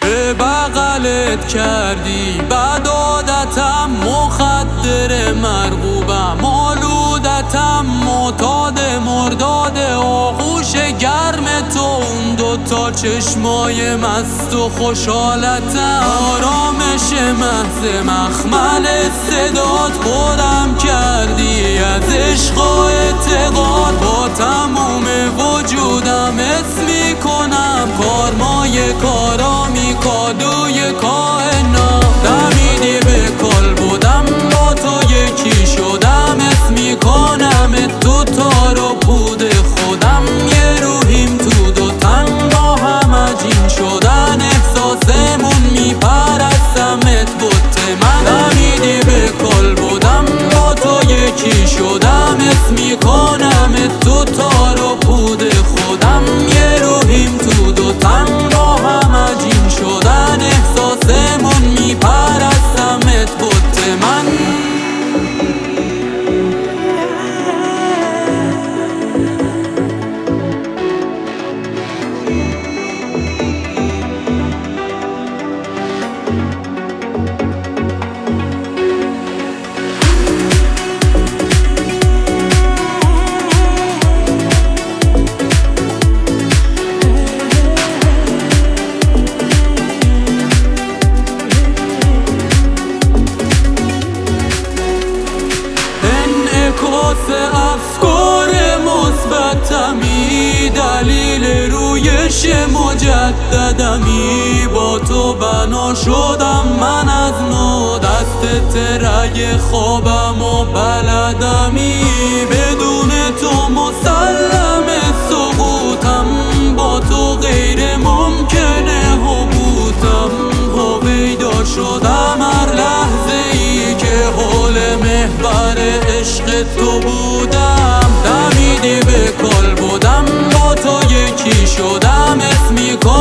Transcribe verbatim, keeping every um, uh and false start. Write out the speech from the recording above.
به بغلت کردی بعد عادتم مخدر مرغوبم آلودتم معتاد مرداد آغوش گرم تو اون دوتا چشمای مست و خوشحالتم آرامش محض مخمل صدات خودم کردی از عشق و اعتقاد با تموم وجودم اسم میکنم کارمای کارامی کادوی کائنات دمیدی به کل بودم با تو یکی شدم اسم میکنم تو تار و پود خودم یه روحیم تو دو تن با هم عجین شدن احساسمون میپرستمت بوت من دمیدی به کل بودم با تو یکی شدم اسم میکنم تو تار و پود خودم یه روحیم تو دو تن با هم عجین شدن احساسمون میپرستمت بوت من انعکاس افکار مثبتمی دلیل رویش مجددمی با تو بنا شدم من از نو دست ترگ خوابم و بلدمی بدون تو مسلم سقوطم با تو غیر ممکنه حبوطم هویدا شدم هر لحظه ای که حول محور عشق تو بودم دمیدی به کل بودم با تو یکی شدم اسم میکنم